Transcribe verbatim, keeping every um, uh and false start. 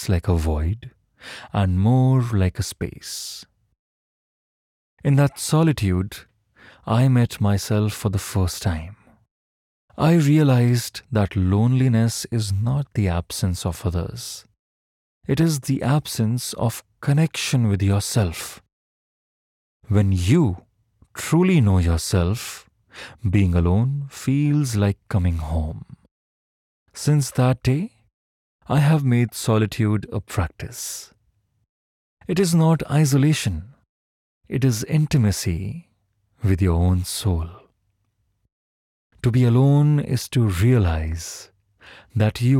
like a void and more like a space. In that solitude, I met myself for the first time. I realized that loneliness is not the absence of others. It is the absence of connection with yourself. When you truly know yourself, being alone feels like coming home. Since that day, I have made solitude a practice. It is not isolation, it is intimacy with your own soul. To be alone is to realize that you